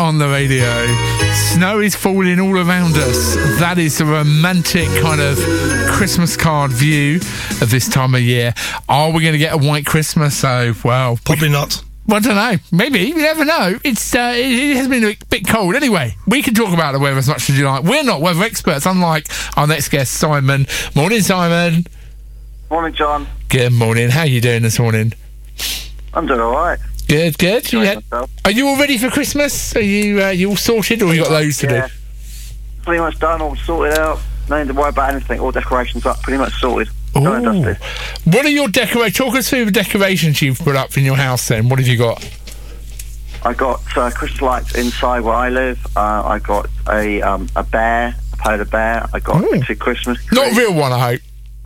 on the radio. Snow is falling all around us. That is a romantic kind of Christmas card view of this time of year. Are we going to get a white Christmas? Probably not. Well, I don't know. Maybe. You never know. It has been a bit cold. Anyway, we can talk about the weather as much as you like. We're not weather experts, unlike our next guest, Simon. Morning, Simon. Morning, John. Good morning. How are you doing this morning? I'm doing all right. Good. Are you all ready for Christmas? Are you all sorted, or you got loads to do? Pretty much done. All sorted out. No need to worry about anything. All decorations up. Pretty much sorted. Done and dusted. What are your decorations? Talk us through the decorations you've put up in your house. Then, what have you got? I got Christmas lights inside where I live. I got a bear, a polar bear. I got two Christmas trees. Not a real one, I hope.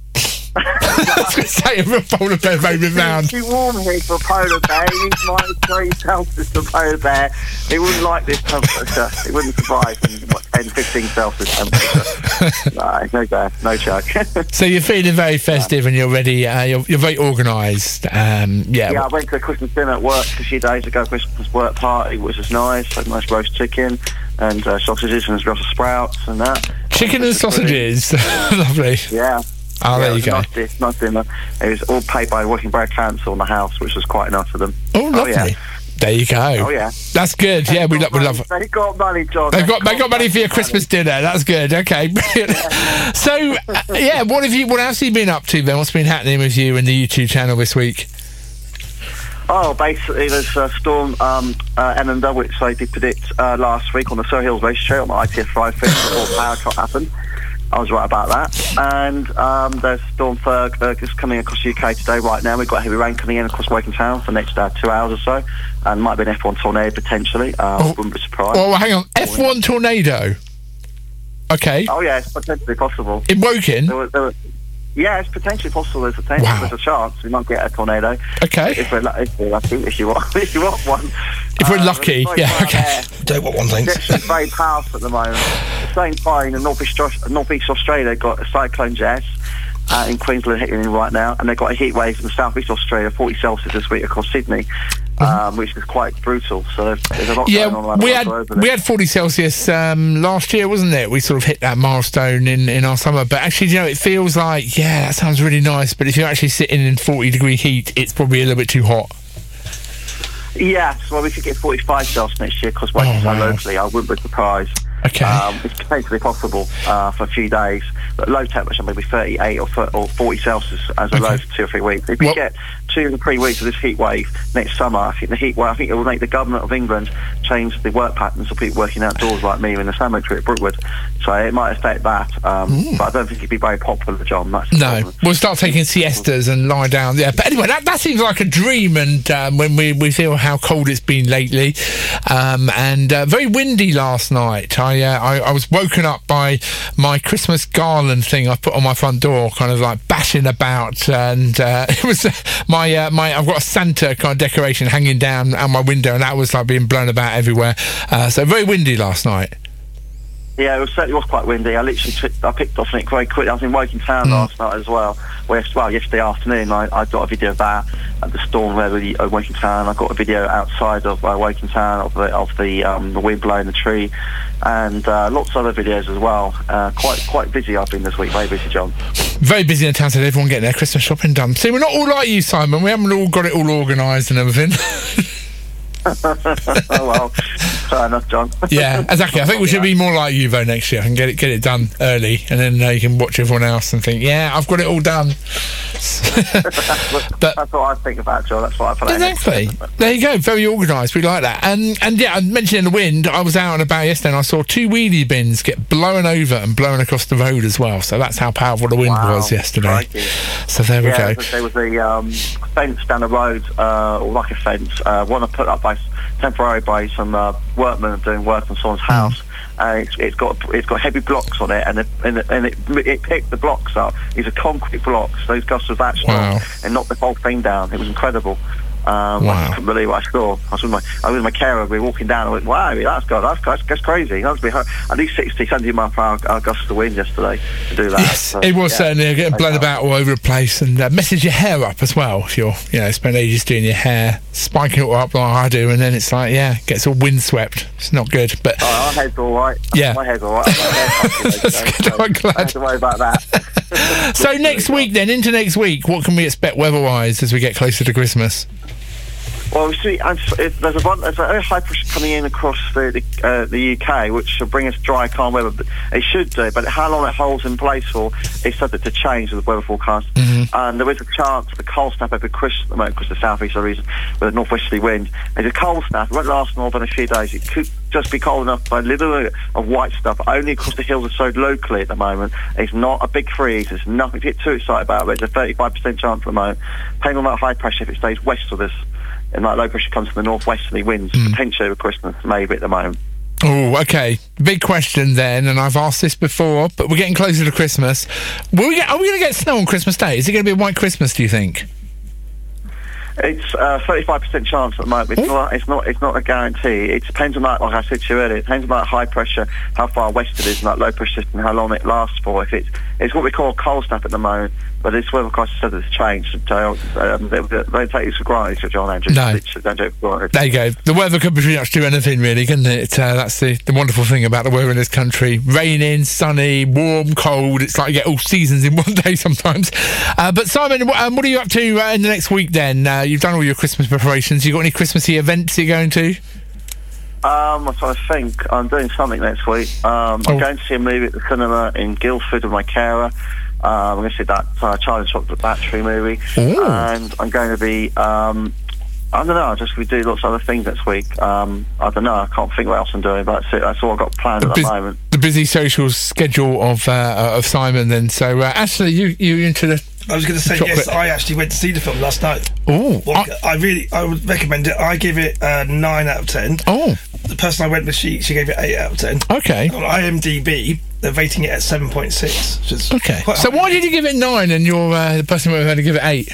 I was going to say a real polar bear moving round. It's too warm here for a polar bear. He needs -3 Celsius for a polar bear. He wouldn't like this temperature. He wouldn't survive in 10, 15 Celsius temperature. No joke. So you're feeling very festive and you're ready. You're very organised. Yeah, I went to a Christmas dinner at work a few days ago. Christmas work party, which was nice. Had nice roast chicken and sausages and Brussels sprouts and that. Chicken and sausages. Lovely. Yeah. Oh, there you go. Nice dinner. It was all paid by Working Borough Council in the house, which was quite nice of them. Oh, lovely. Yeah. There you go. Oh, yeah. That's good. Yeah, we love it. They got money, John. They got money for your Christmas dinner. That's good. Okay, brilliant. Yeah. So, what else have you been up to then? What's been happening with you and the YouTube channel this week? Oh, basically, there's a storm, Ennenda, which I did predict last week on the Surrey Hills race trail on the ITF5 thing before the power trot happened. I was right about that. And there's Storm Ferg is coming across the UK today right now. We've got heavy rain coming in across Woking Town for the next 2 hours or so. And might be an F1 tornado potentially. Wouldn't be surprised. Oh, hang on. F1 tornado? Okay. Oh, yeah, it's potentially possible. In Woking? Yeah, it's potentially possible. There's a chance we might get a tornado. Okay. If we're lucky, if you want one. If we're lucky, yeah, okay. Don't want one, thanks. It's very powerful at the moment. The same time in Northeast Australia, got a cyclone Jess in Queensland hitting in right now, and they've got a heat wave in Southeast Australia, 40 Celsius this week across Sydney. Which is quite brutal. So there's a lot going on. We had 40 Celsius last year, wasn't it? We sort of hit that milestone in our summer. But actually, it feels like, that sounds really nice. But if you're actually sitting in 40-degree heat, it's probably a little bit too hot. Yeah, so we could get 45 Celsius next year because locally, I wouldn't be surprised. Okay. It's potentially possible for a few days, but low temperature maybe 38 or 40 Celsius as a low for 2 or 3 weeks. If we get 2 or 3 weeks of this heat wave next summer, I think it will make the government of England change the work patterns of people working outdoors like me in the cemetery at Brookwood. So it might affect that, but I don't think it'd be very popular, John. No, we'll start taking siestas and lie down. Yeah, but anyway, that seems like a dream. And when we feel how cold it's been lately, and very windy last night. I was woken up by my Christmas garland thing I put on my front door, kind of like bashing about, and it was I've got a Santa kind of decoration hanging down out my window, and that was like being blown about everywhere. So very windy last night. Yeah, it certainly was quite windy. I picked off on it very quickly. I was in Woking Town last night as well. Yesterday afternoon, I got a video of that at the storm over Woking Town. I got a video outside of Woking Town of the wind blowing the tree, and lots of other videos as well. Quite busy I've been this week. Very busy, John. Very busy in town today. Everyone getting their Christmas shopping done. See, we're not all like you, Simon. We haven't all got it all organised and everything. Oh well, fair enough, John. Yeah, exactly. I think we should be more like you though next year and get it done early, and then you can watch everyone else and think, I've got it all done. That's what I think about, John. That's what I feel. Exactly. There you go. Very organised. We like that. And yeah, I mentioned in the wind. I was out and about yesterday, and I saw 2 wheelie bins get blown over and blown across the road as well. So that's how powerful the wind was yesterday. Crikey. So there we go. There was a fence down the road, or like a fence, one I put up temporarily by some workmen doing work on someone's house. It's got heavy blocks on it, and it picked the blocks up. These are concrete blocks. Those gusts of that strong and knocked the whole thing down. It was incredible. I couldn't believe what I saw. I was with my carer. We were walking down. I went, "Wow, that's crazy." That must be at least 60, 70 miles per hour gusts of wind yesterday to do that. Yes, so, it was certainly getting blown about all over the place, and messes your hair up as well. If you're, spend ages doing your hair, spiking it all up like I do, and then it's like, gets all windswept. It's not good. But our head's all right. Yeah, my head's all right. That's good. I'm glad. Don't have to worry about that. So next week, then, into next week, what can we expect weather-wise as we get closer to Christmas? Well, we see there's a very high pressure coming in across the UK, which will bring us dry, calm weather. But it should do, but how long it holds in place for is subject to change with the weather forecast. And there is a chance of a cold snap over Christmas at the moment, because the southeast reason with a northwesterly wind. There's a cold snap. It won't last more than a few days. It could just be cold enough by a little bit of white stuff, only because the hills are so locally at the moment. It's not a big freeze. There's nothing to get too excited about, but it's a 35% chance at the moment. Depending on that high pressure, if it stays west of us, and that low pressure comes from the northwesterly winds, potentially over Christmas, maybe at the moment. Oh, okay. Big question then, and I've asked this before, but we're getting closer to Christmas. Are we going to get snow on Christmas Day? Is it going to be a white Christmas, do you think? It's 35% chance at the moment. It's not a guarantee. It depends on that, like I said to you earlier, it depends on that high pressure, how far west it is, and that low pressure system, how long it lasts for. If it's what we call a cold snap at the moment, but this weather forecast said it's changed. They take this for granted, John Andrews. No. Don't take it for granted. There you go. The weather could pretty much do anything, really, couldn't it? That's the wonderful thing about the weather in this country. Raining, sunny, warm, cold. It's like you get all seasons in one day sometimes. But Simon, what are you up to in the next week then? You've done all your Christmas preparations. You got any Christmassy events you're going to? I'm trying to think. I'm doing something next week. I'm going to see a movie at the cinema in Guildford with my carer. I'm going to see that Charlie Chocolate Battery movie. Ooh. And I'm going to be, I don't know, I'm just going to do lots of other things next week. I don't know, I can't think what else I'm doing, but that's all I've got planned at the moment. The busy social schedule of Simon then. So, Ashley, you into the... I was going to say, yes, I actually went to see the film last night. Oh, I would recommend it. I give it 9 out of 10. Oh. The person I went with, she gave it 8 out of 10. Okay. On IMDb, they're rating it at 7.6. Okay. So why did you give it 9 and you're the person who had to give it 8?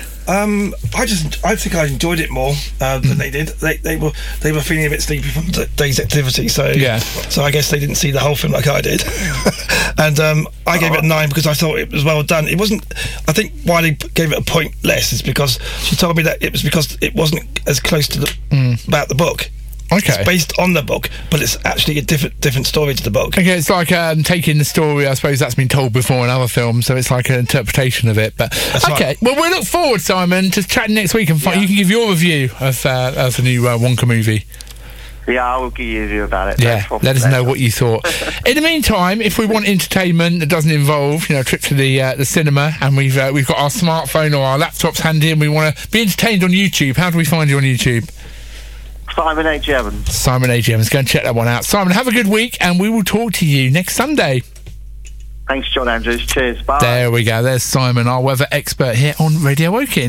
I think I enjoyed it more than they did. They were feeling a bit sleepy from the day's activity, so So I guess they didn't see the whole film like I did. And I gave it 9 because I thought it was well done. It wasn't. I think why they gave it a point less is because she told me that it was because it wasn't as close to about the book. Okay. It's based on the book, but it's actually a different story to the book. Okay, it's like taking the story, I suppose that's been told before in other films, so it's like an interpretation of it. But that's okay, right. Well, we look forward, Simon, to chatting next week, and you can give your review of the new Wonka movie. Yeah, I will give you a review about it. Yeah, let us know what you thought. In the meantime, if we want entertainment that doesn't involve, a trip to the cinema, and we've got our smartphone or our laptops handy, and we want to be entertained on YouTube, how do we find you on YouTube? Simon H. Evans. Simon H. Evans. Go and check that one out. Simon, have a good week, and we will talk to you next Sunday. Thanks, John Andrews. Cheers. Bye. There we go. There's Simon, our weather expert here on Radio Woking.